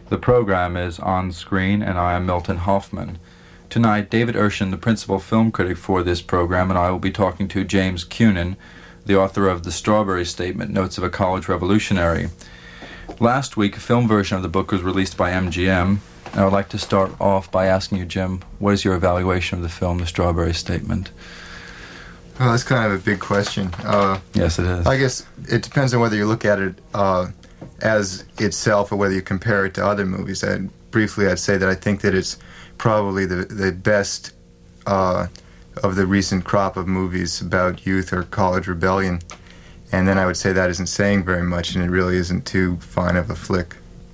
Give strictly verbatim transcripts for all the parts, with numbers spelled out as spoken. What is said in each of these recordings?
The program is On Screen, and I am Milton Hoffman. Tonight, David Urshan, the principal film critic for this program, and I will be talking to James Cunin, the author of The Strawberry Statement, Notes of a College Revolutionary. Last week, a film version of the book was released by M G M, and I would like to start off by asking you, Jim, what is your evaluation of the film, The Strawberry Statement? Well, that's kind of a big question. Uh, yes, it is. I guess it depends on whether you look at it uh, as itself or whether you compare it to other movies. And briefly, I'd say that I think that it's probably the, the best uh, of the recent crop of movies about youth or college rebellion. And then I would say that isn't saying very much, and it really isn't too fine of a flick.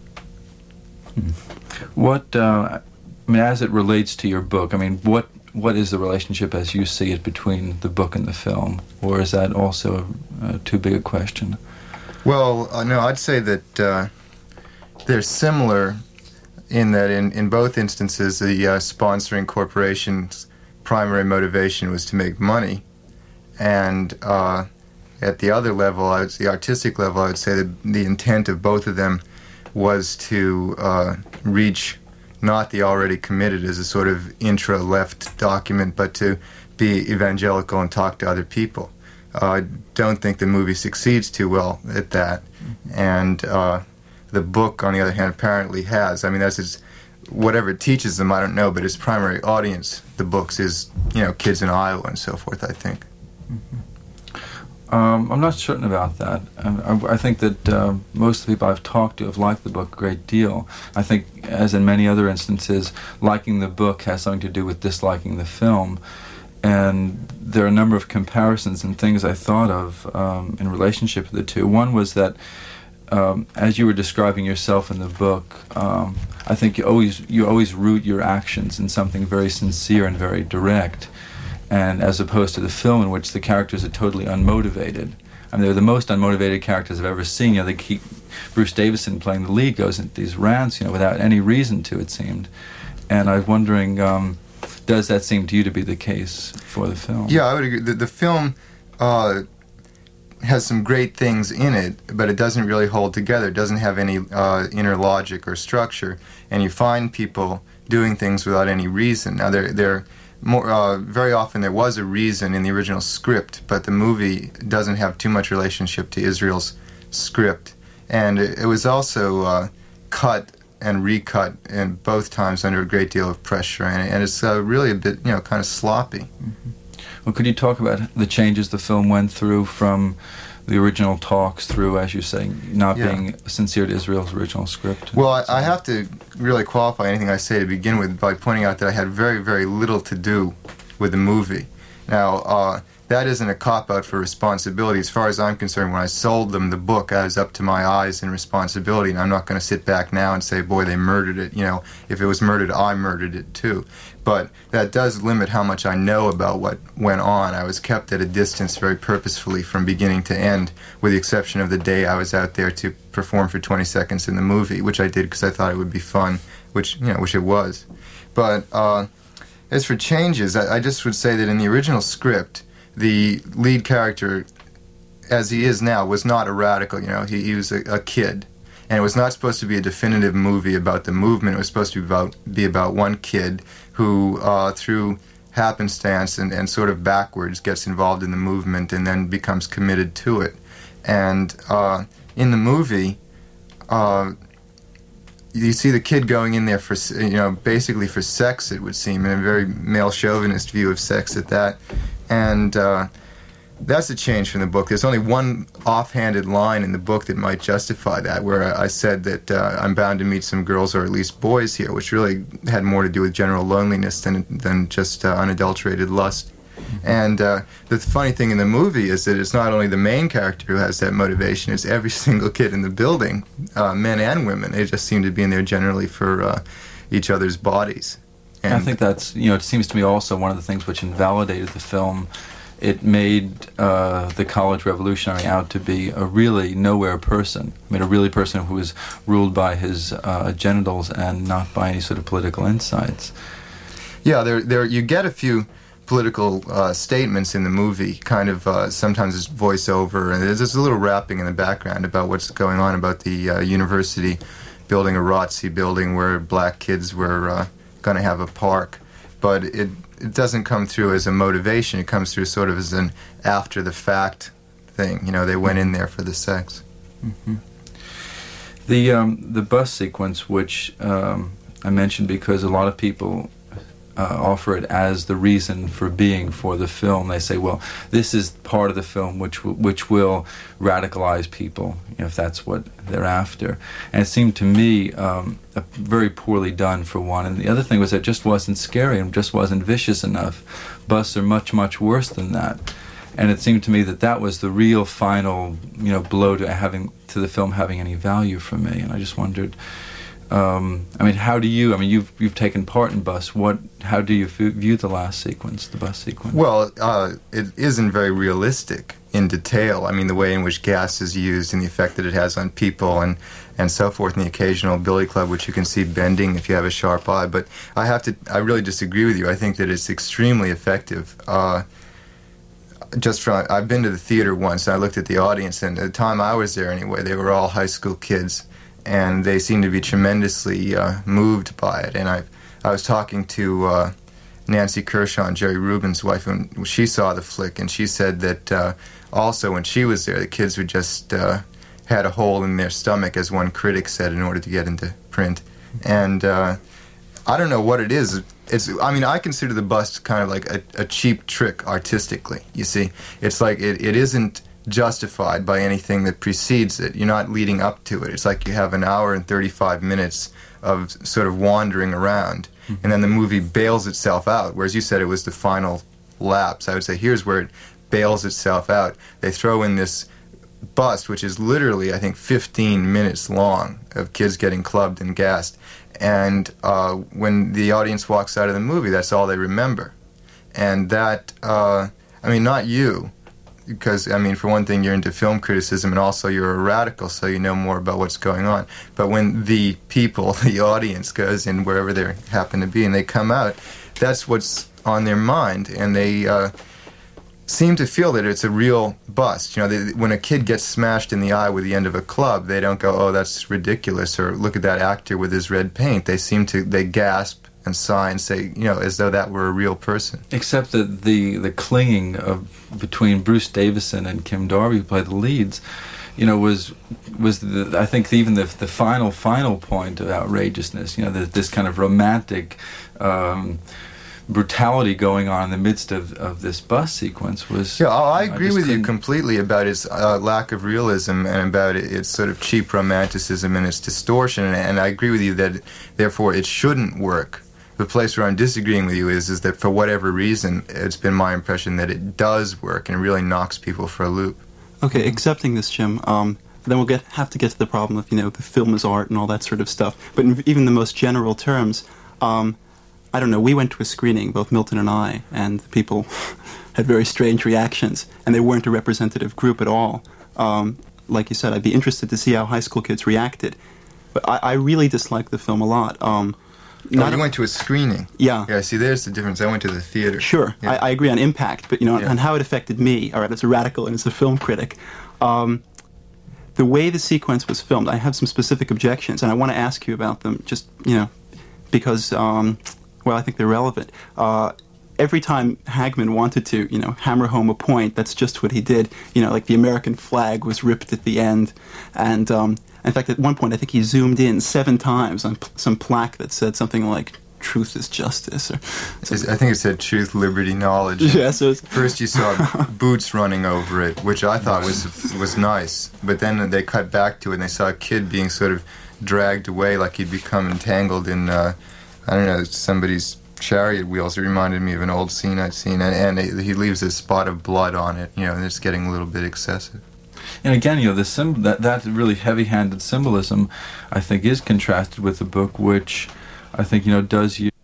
Hmm. What, uh, I mean, as it relates to your book, I mean, what what is the relationship as you see it between the book and the film? Or is that also uh, too big a question? Well, uh, no, I'd say that uh, they're similar in that in, in both instances the uh, sponsoring corporation's primary motivation was to make money. And uh, at the other level, I would, the artistic level, I would say that the intent of both of them was to uh, reach not the already committed as a sort of intra-left document, but to be evangelical and talk to other people. Uh, I don't think the movie succeeds too well at that. And uh, the book, on the other hand, apparently has. I mean, that's its, whatever it teaches them, I don't know, but its primary audience, the books, is, you know, kids in Iowa and so forth, I think. Mm-hmm. Um, I'm not certain about that. Um, I, I think that uh, most of the people I've talked to have liked the book a great deal. I think, as in many other instances, liking the book has something to do with disliking the film. And there are a number of comparisons and things I thought of um, in relationship to the two. One was that, um, as you were describing yourself in the book, um, I think you always you always root your actions in something very sincere and very direct. And as opposed to the film, in which the characters are totally unmotivated. I mean, they're the most unmotivated characters I've ever seen. You know, they keep Bruce Davison playing the lead goes into these rants, you know, without any reason to, it seemed. And I was wondering, um, does that seem to you to be the case for the film? Yeah, I would agree. The, the film uh, has some great things in it, but it doesn't really hold together. It doesn't have any uh, inner logic or structure. And you find people doing things without any reason. Now, they're... they're More, uh, very often there was a reason in the original script, but the movie doesn't have too much relationship to Israel's script. And it, it was also uh, cut and recut in both times under a great deal of pressure, and, and it's uh, really a bit, you know, kind of sloppy. Mm-hmm. Well, could you talk about the changes the film went through from the original talks through, as you say, not yeah. being sincere to Israel's original script? Well, I, I have to really qualify anything I say to begin with by pointing out that I had very, very little to do with the movie. Now, uh, that isn't a cop-out for responsibility. As far as I'm concerned, when I sold them the book, I was up to my eyes in responsibility, and I'm not going to sit back now and say, boy, they murdered it. You know, if it was murdered, I murdered it too. But that does limit how much I know about what went on. I was kept at a distance very purposefully from beginning to end, with the exception of the day I was out there to perform for twenty seconds in the movie, which I did because I thought it would be fun, which, you know, which it was. But uh, as for changes, I, I just would say that in the original script, the lead character, as he is now, was not a radical. You know, he, he was a, a kid. And it was not supposed to be a definitive movie about the movement. It was supposed to be about, be about one kid who, uh, through happenstance and, and sort of backwards, gets involved in the movement and then becomes committed to it. And uh, in the movie, uh, you see the kid going in there for, you know, basically for sex, it would seem, in a very male chauvinist view of sex at that. And uh, that's a change from the book. There's only one offhanded line in the book that might justify that, where I said that uh, I'm bound to meet some girls or at least boys here, which really had more to do with general loneliness than than just uh, unadulterated lust. Mm-hmm. And uh, the funny thing in the movie is that it's not only the main character who has that motivation, it's every single kid in the building, uh, men and women. They just seem to be in there generally for uh, each other's bodies. And I think that's, you know, it seems to me also one of the things which invalidated the film. It made uh, the college revolutionary out to be a really nowhere person. I mean, a really person who was ruled by his uh, genitals and not by any sort of political insights. Yeah, there, there. You get a few political uh, statements in the movie, kind of uh, sometimes it's voiceover, and there's just a little rapping in the background about what's going on about the uh, university building a R O T C building where black kids were uh, going to have a park. But it, it doesn't come through as a motivation. It comes through sort of as an after-the-fact thing. You know, they went in there for the sex. Mm-hmm. The, um, the bus sequence, which um, I mentioned because a lot of people Uh, offer it as the reason for being for the film. They say, well, this is part of the film which w- which will radicalize people, you know, if that's what they're after. And it seemed to me um, a, very poorly done, for one. And the other thing was that it just wasn't scary and just wasn't vicious enough. Busts are much, much worse than that. And it seemed to me that that was the real final, you know, blow to having to the film having any value for me. And I just wondered, Um, I mean, how do you? I mean, you've you've taken part in Bus. What? How do you f- view the last sequence, the bus sequence? Well, uh, it isn't very realistic in detail. I mean, the way in which gas is used and the effect that it has on people and and so forth, and the occasional billy club, which you can see bending if you have a sharp eye. But I have to. I really disagree with you. I think that it's extremely effective. Uh, just from I've been to the theater once. And I looked at the audience, and at the time I was there anyway, they were all high school kids. And they seemed to be tremendously uh, moved by it. And I I was talking to uh, Nancy Kershaw, Jerry Rubin's wife, and she saw the flick, and she said that uh, also when she was there, the kids were just uh, had a hole in their stomach, as one critic said, in order to get into print. And uh, I don't know what it is. It's I mean, I consider the bust kind of like a, a cheap trick artistically, you see. It's like it, it isn't justified by anything that precedes it. You're not leading up to it. It's like you have an hour and thirty-five minutes of sort of wandering around, mm-hmm. and then the movie bails itself out, whereas you said it was the final lapse. I would say here's where it bails itself out. They throw in this bust, which is literally, I think, fifteen minutes long, of kids getting clubbed and gassed, and uh, when the audience walks out of the movie, that's all they remember. And that, uh, I mean, not you, because, I mean, for one thing, you're into film criticism, and also you're a radical, so you know more about what's going on. But when the people, the audience, goes in wherever they happen to be, and they come out, that's what's on their mind, and they uh, seem to feel that it's a real bust. You know, they, when a kid gets smashed in the eye with the end of a club, they don't go, oh, that's ridiculous, or look at that actor with his red paint. They seem to, they gasp and sigh and say, you know, as though that were a real person. Except that the the clinging of between Bruce Davison and Kim Darby, who played the leads, you know, was was the, I think even the the final final point of outrageousness. You know, that this kind of romantic um, brutality going on in the midst of, of this bus sequence was. Yeah, I agree I with couldn't... you completely about its uh, lack of realism and about its sort of cheap romanticism and its distortion, and, and I agree with you that therefore it shouldn't work. The place where I'm disagreeing with you is is that for whatever reason, it's been my impression that it does work and it really knocks people for a loop. Okay, accepting this, Jim, um, then we'll get have to get to the problem of, you know, the film is art and all that sort of stuff. But in even the most general terms, um, I don't know, we went to a screening, both Milton and I, and the people had very strange reactions, and they weren't a representative group at all. Um, like you said, I'd be interested to see how high school kids reacted. But I, I really disliked the film a lot. Um, Oh, you went to a screening. Yeah. Yeah, see, there's the difference. I went to the theater. Sure, yeah. I, I agree on impact, but, you know, yeah. on how it affected me, all right, as a radical and as a film critic. Um, the way the sequence was filmed, I have some specific objections, and I want to ask you about them, just, you know, because, um, well, I think they're relevant. Uh, every time Hagman wanted to, you know, hammer home a point, that's just what he did. You know, like the American flag was ripped at the end, and... Um, in fact, at one point, I think he zoomed in seven times on p- some plaque that said something like, truth is justice. Or I think it said truth, liberty, knowledge. Yeah, so it's First you saw boots running over it, which I thought was was nice. But then they cut back to it, and they saw a kid being sort of dragged away like he'd become entangled in, uh, I don't know, somebody's chariot wheels. It reminded me of an old scene I'd seen. And, and it, he leaves a spot of blood on it, you know, and it's getting a little bit excessive. And again, you know, the sim- that, that really heavy-handed symbolism, I think, is contrasted with the book, which I think, you know, does use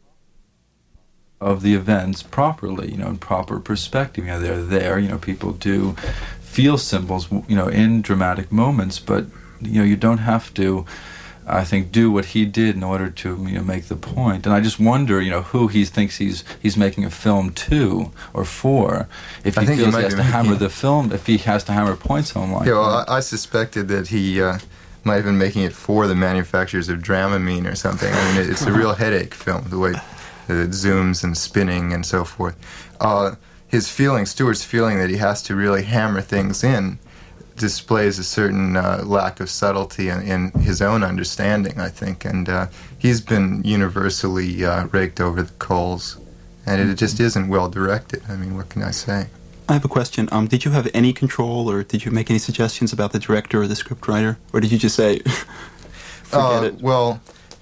of the events properly, you know, in proper perspective. You know, they're there, you know, people do feel symbols, you know, in dramatic moments, but, you know, you don't have to, I think, do what he did in order to, you know, make the point. And I just wonder, you know, who he thinks he's he's making a film to or for. If he I think feels he, he has to making, hammer yeah. the film, if he has to hammer points home like yeah, well, that. I, I suspected that he uh, might have been making it for the manufacturers of Dramamine or something. I mean, it, it's a real headache film, the way it zooms and spinning and so forth. Uh, his feeling, Stewart's feeling that he has to really hammer things in, displays a certain uh, lack of subtlety in, in his own understanding, I think, and uh, he's been universally uh, raked over the coals, and it, it just isn't well directed. I mean, what can I say? I have a question. Um, did you have any control, or did you make any suggestions about the director or the scriptwriter, or did you just say, forget uh, it? Well,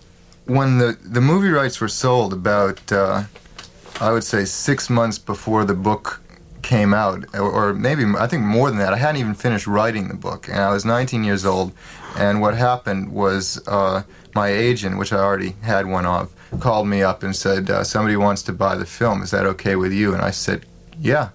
when the, the movie rights were sold about, uh, I would say, six months before the book came out, or, or maybe, I think more than that. I hadn't even finished writing the book, and I was nineteen years old, and what happened was uh, my agent, which I already had one of, called me up and said, uh, somebody wants to buy the film, is that okay with you? And I said, yeah.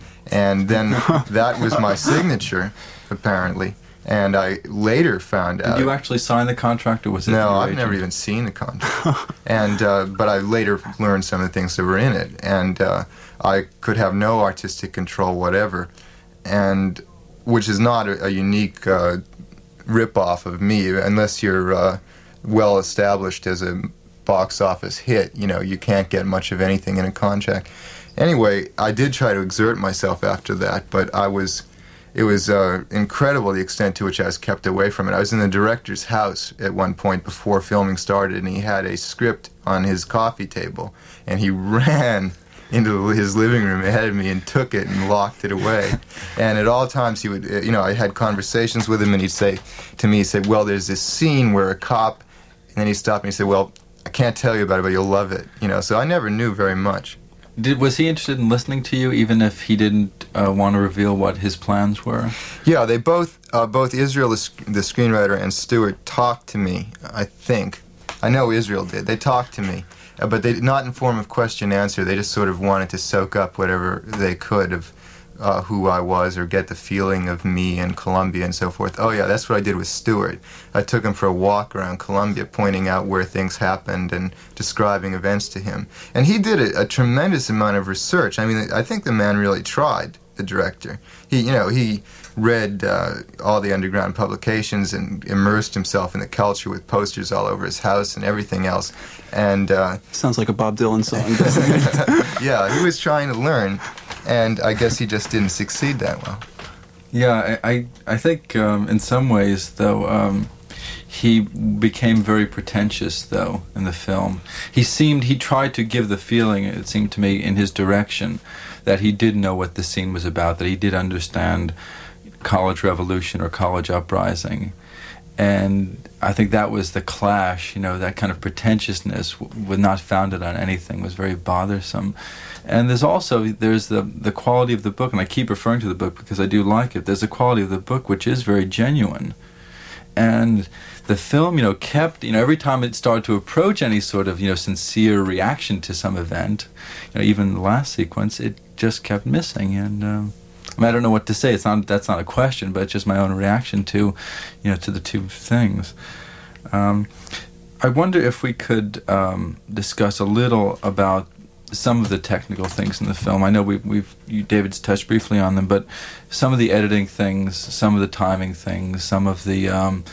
And then that was my signature, apparently, and I later found out... Did you actually sign the contract, or was it No, your I've agent? never even seen the contract. and uh, But I later learned some of the things that were in it, and uh, I could have no artistic control whatever, and which is not a, a unique uh, rip-off of me, unless you're uh, well established as a box office hit. You know, you can't get much of anything in a contract. Anyway, I did try to exert myself after that, but I was... It was uh, incredible the extent to which I was kept away from it. I was in the director's house at one point before filming started, and he had a script on his coffee table, and he ran into his living room ahead of me and took it and locked it away. And at all times he would, you know, I had conversations with him, and he'd say to me, he'd say, well, there's this scene where a cop, and then he stopped me and he said, well, I can't tell you about it, but you'll love it. You know, so I never knew very much. Did, was he interested in listening to you, even if he didn't uh, want to reveal what his plans were? Yeah, they both, uh, both Israel, the, sc- the screenwriter, and Stewart talked to me, I think. I know Israel did. They talked to me, uh, but they not in form of question-answer. They just sort of wanted to soak up whatever they could of uh, who I was, or get the feeling of me in Colombia and so forth. Oh yeah, that's what I did with Stewart. I took him for a walk around Colombia, pointing out where things happened and describing events to him. And he did a, a tremendous amount of research. I mean, I think the man really tried, the director. He, you know, he read uh, all the underground publications and immersed himself in the culture with posters all over his house and everything else. And uh, Sounds like a Bob Dylan song, doesn't it? yeah, he was trying to learn, and I guess he just didn't succeed that well. Yeah, I, I, I think um, in some ways, though, um, he became very pretentious, though, in the film. He seemed, he tried to give the feeling, it seemed to me, in his direction, that he did know what the scene was about, that he did understand college revolution or college uprising. And I think that was the clash, you know, that kind of pretentiousness, w- not founded on anything, was very bothersome. And there's also, there's the, the quality of the book, and I keep referring to the book because I do like it. There's a quality of the book which is very genuine. And the film, you know, kept, you know, every time it started to approach any sort of, you know, sincere reaction to some event, you know, even the last sequence, it just kept missing. And um, I mean, I don't know what to say. It's not, that's not a question, but it's just my own reaction to, you know, to the two things. Um, I wonder if we could um, discuss a little about some of the technical things in the film. I know we, we've, you, David's touched briefly on them, but some of the editing things, some of the timing things, some of the um,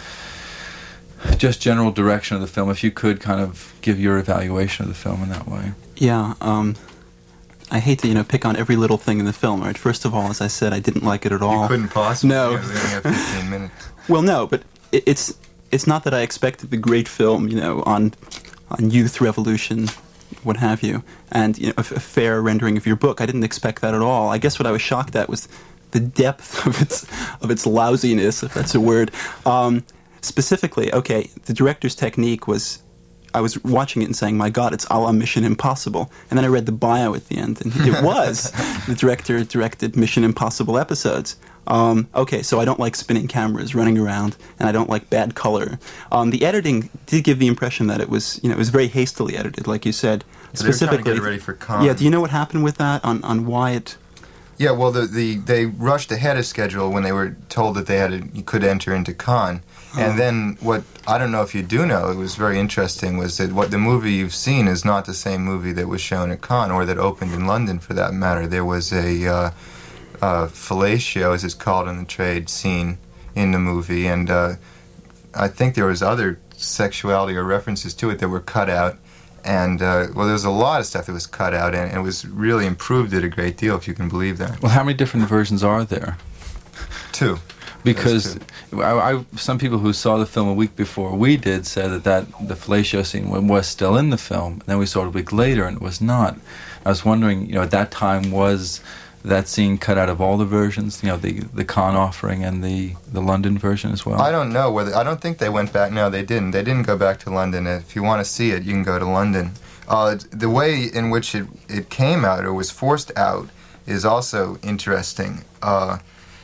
just general direction of the film, if you could kind of give your evaluation of the film in that way. Yeah, um, I hate to, you know, pick on every little thing in the film, right? First of all, as I said, I didn't like it at all. You couldn't possibly. No. You know, we only have fifteen minutes. Well, no, but it, it's it's not that I expected the great film, you know, on on youth revolution, what have you, and you know, a, a fair rendering of your book. I didn't expect that at all. I guess what I was shocked at was the depth of its of its lousiness, if that's a word. Um, specifically, okay, the director's technique was, I was watching it and saying, my God, it's a la Mission Impossible. And then I read the bio at the end, and it was. The director directed Mission Impossible episodes. Um, okay, so I don't like spinning cameras running around, and I don't like bad color. Um, the editing did give the impression that it was, you know, it was very hastily edited, like you said. So they were trying to get it ready for Cannes. Yeah, do you know what happened with that, on, on why it... Yeah, well, the, the they rushed ahead of schedule when they were told that they had a, you could enter into Cannes. And then what, I don't know if you do know, it was very interesting, was that what the movie you've seen is not the same movie that was shown at Cannes, or that opened in London for that matter. There was a uh, uh, fellatio, as it's called in the trade, scene in the movie, and uh, I think there was other sexuality or references to it that were cut out. And, uh, well, there was a lot of stuff that was cut out, and it was really improved it a great deal, if you can believe that. Well, how many different versions are there? Two. Because I, I, some people who saw the film a week before we did said that, that the fellatio scene was still in the film, and then we saw it a week later, and it was not. I was wondering, you know, at that time, was that scene cut out of all the versions? You know, the the Cannes offering and the, the London version as well? I don't know whether. I don't think they went back. No, they didn't. They didn't go back to London. If you want to see it, you can go to London. Uh, the way in which it, it came out or was forced out is also interesting. Uh,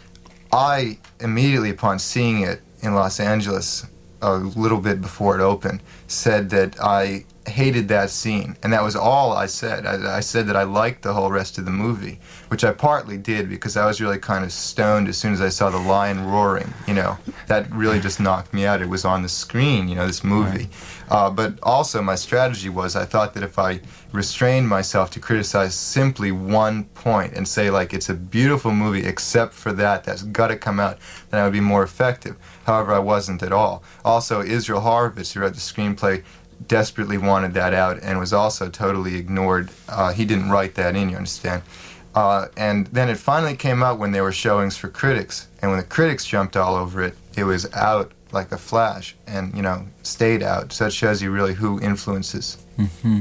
I, immediately upon seeing it in Los Angeles, a little bit before it opened, said that I hated that scene, and that was all I said. I, I said that I liked the whole rest of the movie, which I partly did because I was really kind of stoned as soon as I saw the lion roaring. You know, that really just knocked me out. It was on the screen, you know, this movie. Uh, but also my strategy was I thought that if I restrained myself to criticize simply one point and say, like, it's a beautiful movie except for that, that's got to come out, then I would be more effective. However, I wasn't at all. Also, Israel Horovitz, who wrote the screenplay, desperately wanted that out and was also totally ignored. Uh, he didn't write that in, you understand. Uh, and then it finally came out when there were showings for critics, and when the critics jumped all over it, it was out like a flash and, you know, stayed out. So that shows you really who influences. Mm-hmm.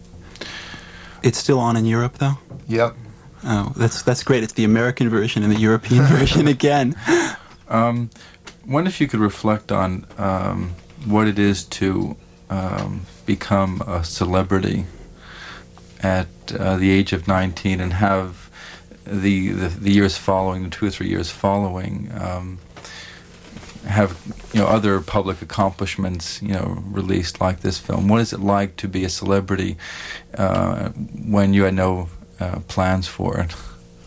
It's still on in Europe, though? Yep. Oh, that's that's great. It's the American version and the European version again. Um, wonder if you could reflect on um, what it is to um, become a celebrity at uh, the age of nineteen and have the, the the years following, the two or three years following, um, have, you know, other public accomplishments, you know, released like this film. What is it like to be a celebrity uh, when you had no uh, plans for it?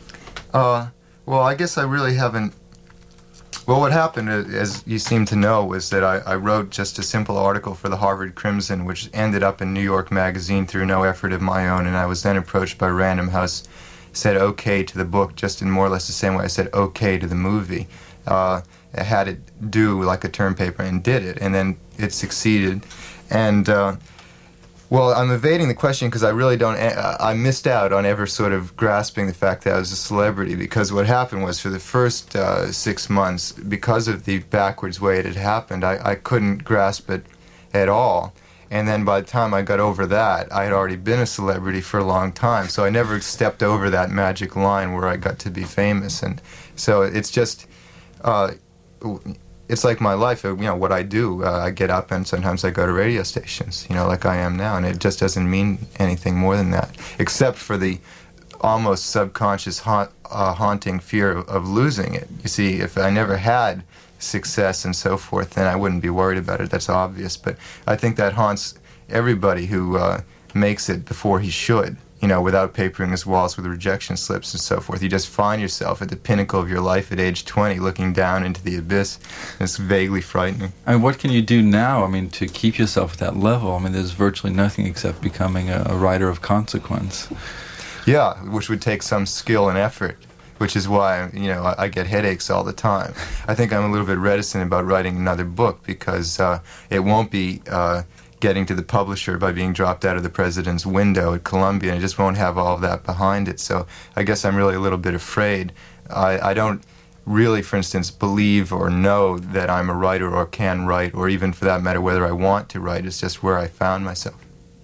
Uh, well, I guess I really haven't. Well, what happened, as you seem to know, was that I, I wrote just a simple article for the Harvard Crimson, which ended up in New York Magazine through no effort of my own, and I was then approached by Random House, said okay to the book, just in more or less the same way I said okay to the movie. Uh, I had it do like a term paper and did it, and then it succeeded. And, uh, well, I'm evading the question because I really don't, uh, I missed out on ever sort of grasping the fact that I was a celebrity, because what happened was for the first uh, six months, because of the backwards way it had happened, I, I couldn't grasp it at all. And then by the time I got over that, I had already been a celebrity for a long time, so I never stepped over that magic line where I got to be famous. And so it's just, uh, it's like my life, you know, what I do. Uh, I get up and sometimes I go to radio stations, you know, like I am now, and it just doesn't mean anything more than that, except for the almost subconscious haunt, uh, haunting fear of, of losing it. You see, if I never had success and so forth, then I wouldn't be worried about it. That's obvious. But I think that haunts everybody who uh, makes it before he should, you know, without papering his walls with rejection slips and so forth. You just find yourself at the pinnacle of your life at age twenty looking down into the abyss. It's vaguely frightening. I mean, what can you do now, I mean, to keep yourself at that level? I mean, there's virtually nothing except becoming a, a writer of consequence. Yeah, which would take some skill and effort, which is why, you know, I, I get headaches all the time. I think I'm a little bit reticent about writing another book because uh, it won't be uh, getting to the publisher by being dropped out of the president's window at Columbia, and it just won't have all of that behind it. So I guess I'm really a little bit afraid. I, I don't really, for instance, believe or know that I'm a writer or can write, or even for that matter whether I want to write. It's just where I found myself.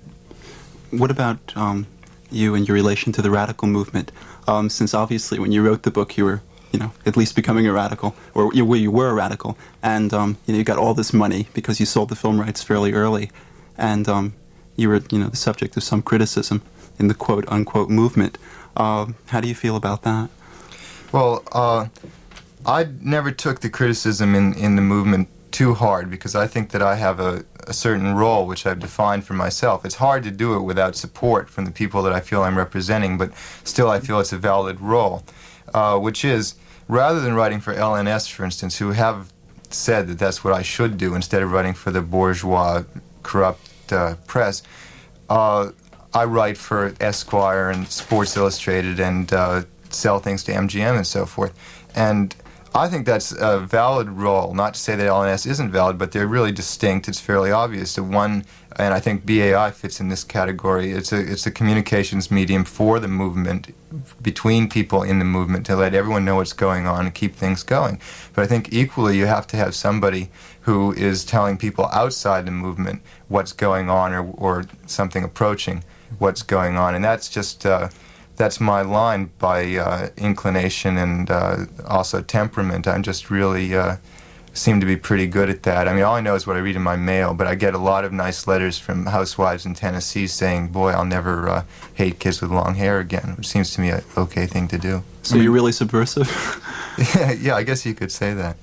What about um, you and your relation to the radical movement? Um, since obviously when you wrote the book you were, you know, at least becoming a radical, or you, well, you were a radical, and um, you know, you got all this money because you sold the film rights fairly early, and um, you were, you know, the subject of some criticism in the quote-unquote movement. Uh, how do you feel about that? Well, uh, I never took the criticism in, in the movement too hard because I think that I have a, a certain role which I've defined for myself. It's hard to do it without support from the people that I feel I'm representing, but still I feel it's a valid role, uh, which is, rather than writing for L N S, for instance, who have said that that's what I should do instead of writing for the bourgeois, corrupt uh, press, uh, I write for Esquire and Sports Illustrated and uh, sell things to M G M and so forth. And I think that's a valid role. Not to say that L N S isn't valid, but they're really distinct. It's fairly obvious. The one, and I think B A I fits in this category. It's a it's a communications medium for the movement, between people in the movement, to let everyone know what's going on and keep things going. But I think equally you have to have somebody who is telling people outside the movement what's going on, or or something approaching what's going on, and that's just. Uh, That's my line by uh, inclination and uh, also temperament. I'm just really uh, seem to be pretty good at that. I mean, all I know is what I read in my mail, but I get a lot of nice letters from housewives in Tennessee saying, boy, I'll never uh, hate kids with long hair again, which seems to me an okay thing to do. So you're really subversive? yeah, yeah, I guess you could say that.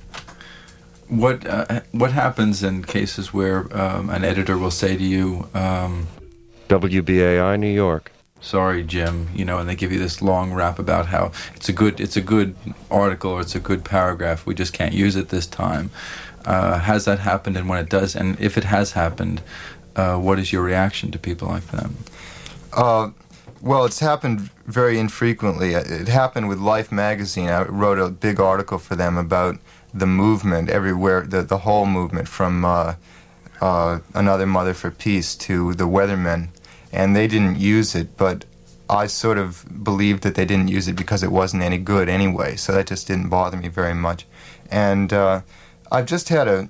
What uh, what happens in cases where um, an editor will say to you, um, W B A I New York. Sorry, Jim, you know, and they give you this long rap about how it's a good it's a good article or it's a good paragraph. We just can't use it this time. Uh, has that happened? And when it does, and if it has happened, uh, what is your reaction to people like that? Uh, well, it's happened very infrequently. It happened with Life magazine. I wrote a big article for them about the movement everywhere, the the whole movement, from uh, uh, Another Mother for Peace to the Weathermen. And they didn't use it, but I sort of believed that they didn't use it because it wasn't any good anyway, so that just didn't bother me very much. And uh, I've just had a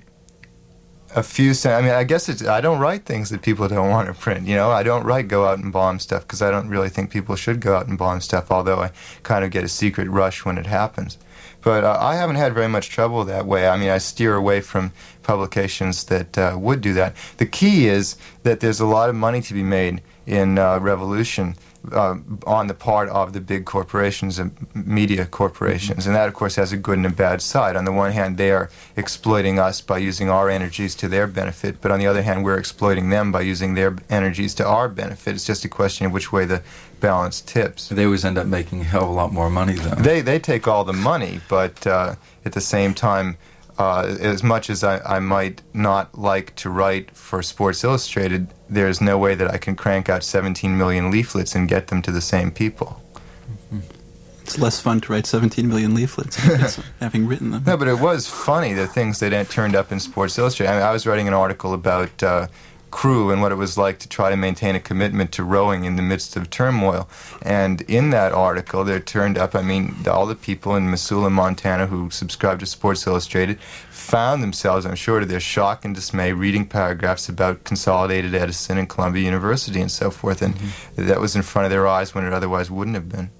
a few, sen- I mean, I guess it's, I don't write things that people don't want to print, you know? I don't write go out and bomb stuff because I don't really think people should go out and bomb stuff, although I kind of get a secret rush when it happens. But uh, I haven't had very much trouble that way. I mean, I steer away from publications that uh, would do that. The key is that there's a lot of money to be made in uh, Revolution uh, on the part of the big corporations and media corporations. Mm-hmm. And that, of course, has a good and a bad side. On the one hand, they are exploiting us by using our energies to their benefit, but on the other hand, we're exploiting them by using their energies to our benefit. It's just a question of which way the balance tips. They always end up making a hell of a lot more money, though. They, they take all the money, but uh, at the same time, Uh, as much as I, I might not like to write for Sports Illustrated, there's no way that I can crank out seventeen million leaflets and get them to the same people. Mm-hmm. It's less fun to write seventeen million leaflets having written them. No, but it was funny, the things that turned up in Sports Illustrated. I mean, I was writing an article about uh, crew and what it was like to try to maintain a commitment to rowing in the midst of turmoil. And in that article, there turned up, I mean, all the people in Missoula, Montana who subscribed to Sports Illustrated found themselves, I'm sure to their shock and dismay, reading paragraphs about Consolidated Edison and Columbia University and so forth. And mm-hmm. that was in front of their eyes when it otherwise wouldn't have been.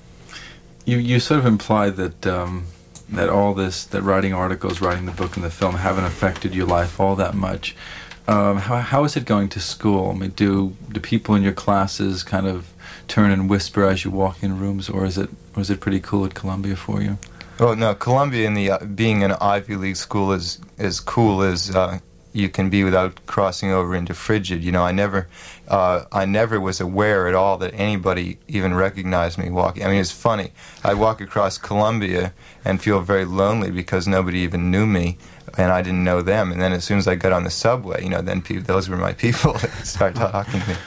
You you sort of implied that um, that all this, that writing articles, writing the book and the film haven't affected your life all that much. Um, how, how is it going to school? I mean, do do people in your classes kind of turn and whisper as you walk in rooms, or is it or is it pretty cool at Columbia for you? Well, no, Columbia, in the uh, being an Ivy League school, is as cool as uh, you can be without crossing over into frigid. You know, I never, uh, I never was aware at all that anybody even recognized me walking. I mean, it's funny. I walk across Columbia and feel very lonely because nobody even knew me, and I didn't know them. And then as soon as I got on the subway, you know, then pe- those were my people that started talking to me.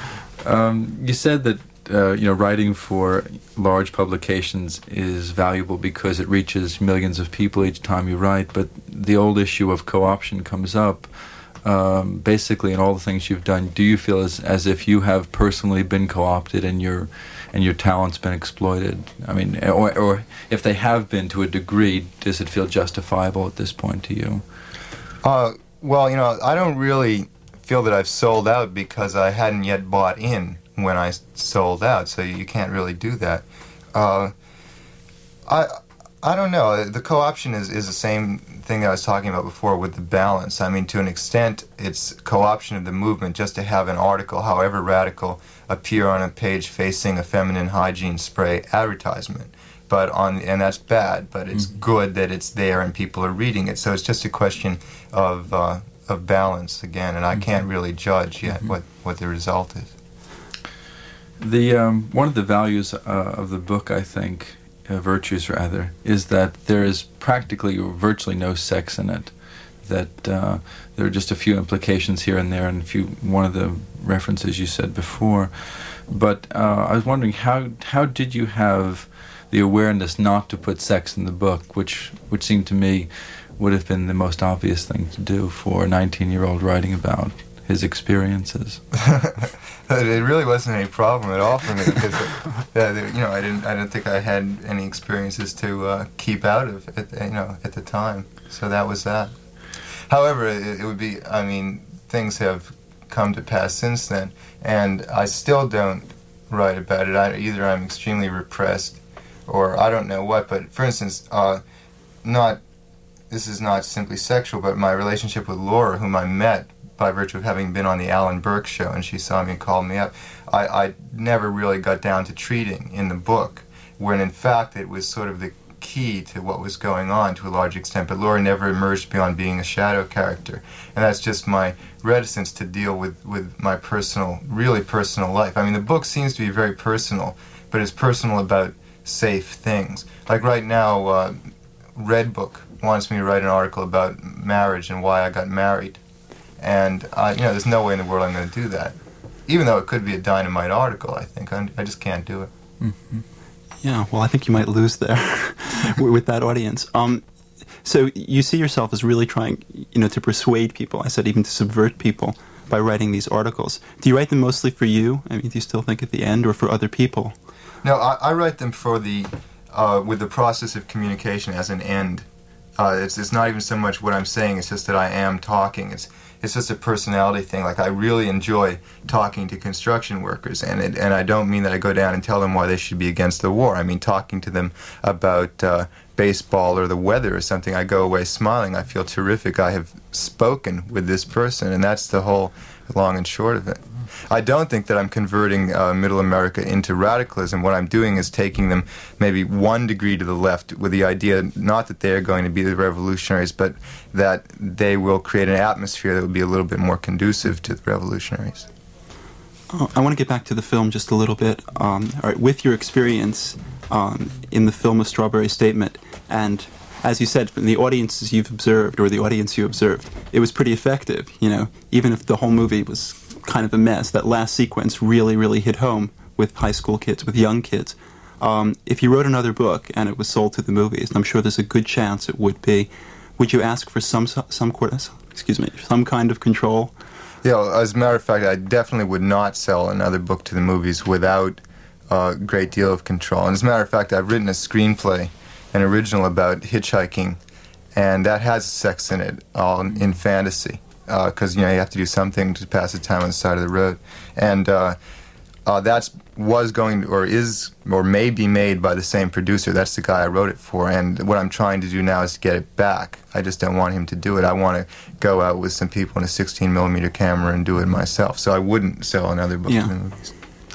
Um, you said that uh, you know, writing for large publications is valuable because it reaches millions of people each time you write, but the old issue of co-option comes up. Um, basically, in all the things you've done, do you feel as as if you have personally been co-opted and your and your talent's been exploited? I mean, or, or if they have been to a degree, does it feel justifiable at this point to you? Uh, well, you know, I don't really feel that I've sold out because I hadn't yet bought in when I sold out, so you can't really do that. Uh, I I don't know. The co-option is, is the same thing that I was talking about before with the balance. I mean, to an extent, it's co-option of the movement just to have an article, however radical, appear on a page facing a feminine hygiene spray advertisement. But on and that's bad, but it's mm-hmm. good that it's there and people are reading it. So it's just a question of uh, of balance again, and I mm-hmm. can't really judge yet mm-hmm. what, what the result is. The um, one of the values uh, of the book, I think, uh, virtues rather, is that there is practically or virtually no sex in it. That uh, there are just a few implications here and there, and a few one of the references you said before. But uh, I was wondering how how did you have the awareness not to put sex in the book, which which seemed to me would have been the most obvious thing to do for a nineteen-year-old writing about his experiences. It really wasn't any problem at all for me because, uh, you know, I didn't, I didn't think I had any experiences to uh, keep out of, at, you know, at the time. So that was that. However, it, it would be, I mean, things have come to pass since then, and I still don't write about it. I, either I'm extremely repressed, or I don't know what. But for instance, uh, not, this is not simply sexual, but my relationship with Laura, whom I met by virtue of having been on the Alan Burke show, and she saw me and called me up, I, I never really got down to treating in the book, when in fact it was sort of the key to what was going on to a large extent, but Laura never emerged beyond being a shadow character. And that's just my reticence to deal with, with my personal, really personal life. I mean, the book seems to be very personal, but it's personal about safe things. Like right now, uh, Red Book wants me to write an article about marriage and why I got married. And, I, you know, there's no way in the world I'm going to do that. Even though it could be a dynamite article, I think. I, I just can't do it. Mm-hmm. Yeah, well, I think you might lose there with that audience. Um, so you see yourself as really trying, you know, to persuade people. I said even to subvert people by writing these articles. Do you write them mostly for you? I mean, do you still think at the end, or for other people? No, I, I write them for the, uh, with the process of communication as an end. Uh, it's, it's not even so much what I'm saying, it's just that I am talking. It's It's just a personality thing. Like, I really enjoy talking to construction workers, and it, and I don't mean that I go down and tell them why they should be against the war. I mean talking to them about uh, baseball or the weather or something. I go away smiling. I feel terrific. I have spoken with this person, and that's the whole long and short of it. I don't think that I'm converting uh, Middle America into radicalism. What I'm doing is taking them maybe one degree to the left with the idea not that they're going to be the revolutionaries, but that they will create an atmosphere that will be a little bit more conducive to the revolutionaries. Uh, I want to get back to the film just a little bit. Um, all right, with your experience um, in the film A Strawberry Statement, and as you said, from the audiences you've observed, or the audience you observed, it was pretty effective. You know, even if the whole movie was kind of a mess, that last sequence really, really hit home with high school kids, with young kids. Um, if you wrote another book and it was sold to the movies, and I'm sure there's a good chance it would be, would you ask for some some excuse me some kind of control? Yeah, as a matter of fact, I definitely would not sell another book to the movies without a great deal of control. And as a matter of fact, I've written a screenplay, an original about hitchhiking, and that has sex in it, all in fantasy. Because uh, you know you have to do something to pass the time on the side of the road, and uh, uh, that was going to, or is or may be made by the same producer. That's the guy I wrote it for, and what I'm trying to do now is to get it back. I just don't want him to do it. I want to go out with some people in a sixteen millimeter camera and do it myself. So I wouldn't sell another book yeah. to the movies.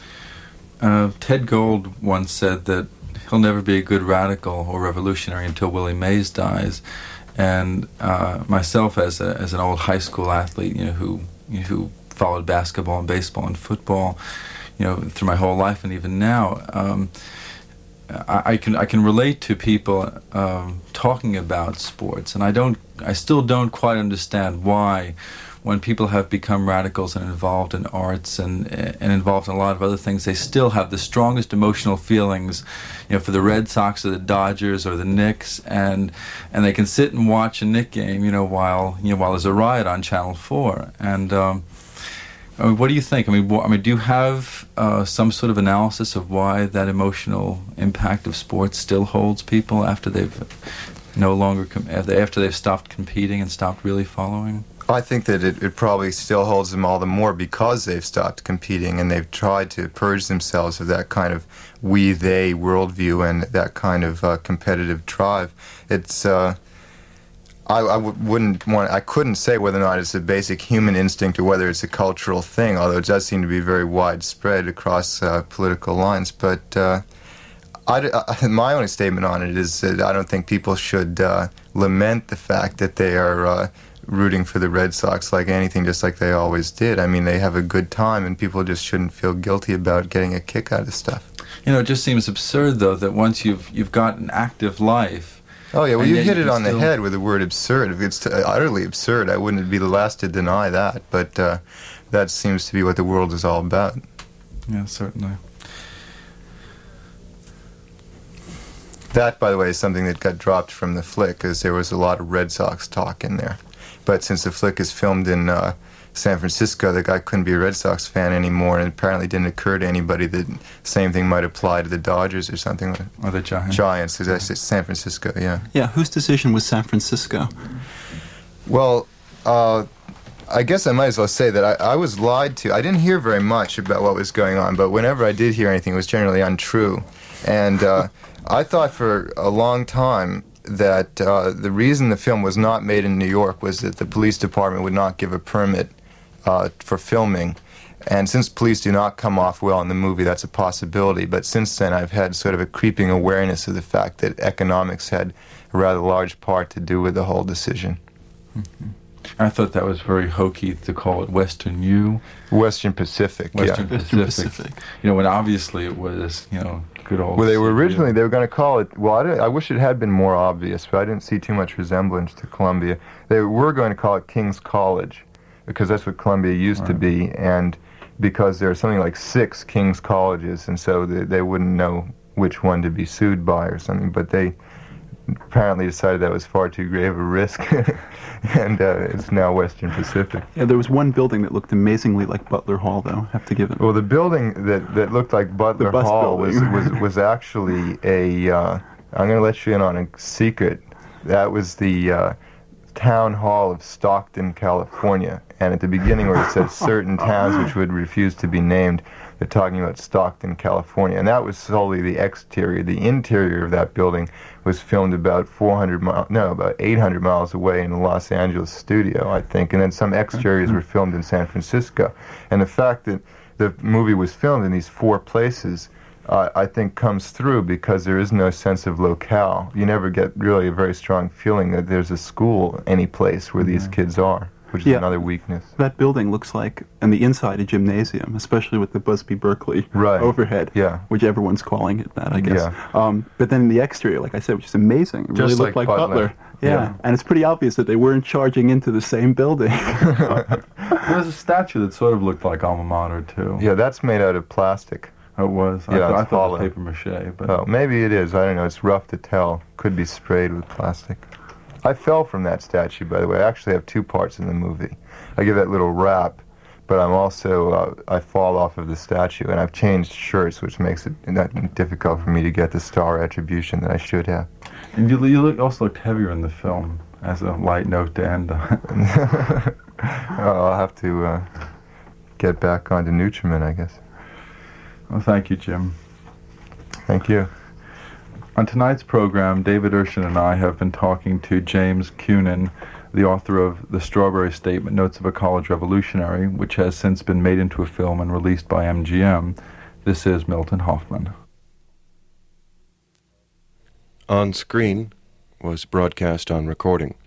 Uh, Ted Gold once said that he'll never be a good radical or revolutionary until Willie Mays dies. And uh, myself, as a, as an old high school athlete, you know, who you know, who followed basketball and baseball and football, you know, through my whole life, and even now, um, I, I can I can relate to people um, talking about sports, and I don't, I still don't quite understand why, when people have become radicals and involved in arts and and involved in a lot of other things, they still have the strongest emotional feelings, you know, for the Red Sox or the Dodgers or the Knicks, and and they can sit and watch a Knick game, you know, while you know while there's a riot on Channel Four. And um, I mean, what do you think? I mean, wh- I mean, do you have uh, some sort of analysis of why that emotional impact of sports still holds people after they've no longer com- after they've stopped competing and stopped really following? I think that it, it probably still holds them all the more because they've stopped competing and they've tried to purge themselves of that kind of we-they worldview and that kind of uh, competitive drive. It's, uh, I, I w- wouldn't want, I couldn't say whether or not it's a basic human instinct or whether it's a cultural thing, although it does seem to be very widespread across uh, political lines. But uh, I, I, my only statement on it is that I don't think people should uh, lament the fact that they are uh, rooting for the Red Sox like anything, just like they always did. I mean, they have a good time, and people just shouldn't feel guilty about getting a kick out of stuff. You know, it just seems absurd, though, that once you've you've got an active life. Oh yeah, well, you hit you it on still... the head with the word absurd. It's t- utterly absurd. I wouldn't be the last to deny that, but uh, that seems to be what the world is all about. Yeah, certainly. That, by the way, is something that got dropped from the flick, because there was a lot of Red Sox talk in there. But since the flick is filmed in uh, San Francisco, the guy couldn't be a Red Sox fan anymore, and it apparently didn't occur to anybody that the same thing might apply to the Dodgers or something. Like Or the Giants. Giants, because that's San Francisco, yeah. Yeah, whose decision was San Francisco? Well, uh, I guess I might as well say that I, I was lied to. I didn't hear very much about what was going on, but whenever I did hear anything, it was generally untrue. And uh, I thought for a long time that uh, the reason the film was not made in New York was that the police department would not give a permit uh, for filming. And since police do not come off well in the movie, that's a possibility. But since then, I've had sort of a creeping awareness of the fact that economics had a rather large part to do with the whole decision. Mm-hmm. I thought that was very hokey to call it Western U. Western Pacific, Western yeah. Pacific. Western Pacific. You know, when obviously it was, you know, good old... Well, they were C B S. originally, they were going to call it, well, I, didn't, I wish it had been more obvious, but I didn't see too much resemblance to Columbia. They were going to call it King's College, because that's what Columbia used Right. to be, and because there are something like six King's Colleges, and so they, they wouldn't know which one to be sued by or something, but they apparently decided that was far too grave a risk, and uh, it's now Western Pacific. Yeah, there was one building that looked amazingly like Butler Hall, though. I have to give it. Well, the building that, that looked like Butler The bus Hall was, building. was, was actually a, uh, I'm going to let you in on a secret. That was the uh, town hall of Stockton, California. And at the beginning where it says certain towns which would refuse to be named, they're talking about Stockton, California. And that was solely the exterior. The interior of that building was filmed about four hundred miles, no, about eight hundred miles away in the Los Angeles studio, I think. And then some exteriors were filmed in San Francisco. And the fact that the movie was filmed in these four places, uh, I think comes through because there is no sense of locale. You never get really a very strong feeling that there's a school any place where these kids are, which is Yeah. another weakness. That building looks like, on the inside, a gymnasium, especially with the Busby Berkeley Right. overhead, Yeah. which everyone's calling it that, I guess. Yeah. Um, but then the exterior, like I said, which is amazing. It really Just looked like like Butler. Butler. Yeah. Yeah. And it's pretty obvious that they weren't charging into the same building. There was a statue that sort of looked like Alma Mater, too. Yeah, that's made out of plastic. It was. I, Yeah, th- I it's thought it was hollow. paper mache, but... Oh, maybe it is. I don't know. It's rough to tell. Could be sprayed with plastic. I fell from that statue, by the way. I actually have two parts in the movie. I give that little rap, but I'm also, uh, I fall off of the statue, and I've changed shirts, which makes it not difficult for me to get the star attribution that I should have. And you, you look, also looked heavier in the film, as a light note to end on. Oh, I'll have to uh, get back onto Nutrimen, I guess. Well, thank you, Jim. Thank you. On tonight's program, David Urshan and I have been talking to James Cunin, the author of The Strawberry Statement, Notes of a College Revolutionary, which has since been made into a film and released by M G M. This is Milton Hoffman. On Screen was broadcast on recording.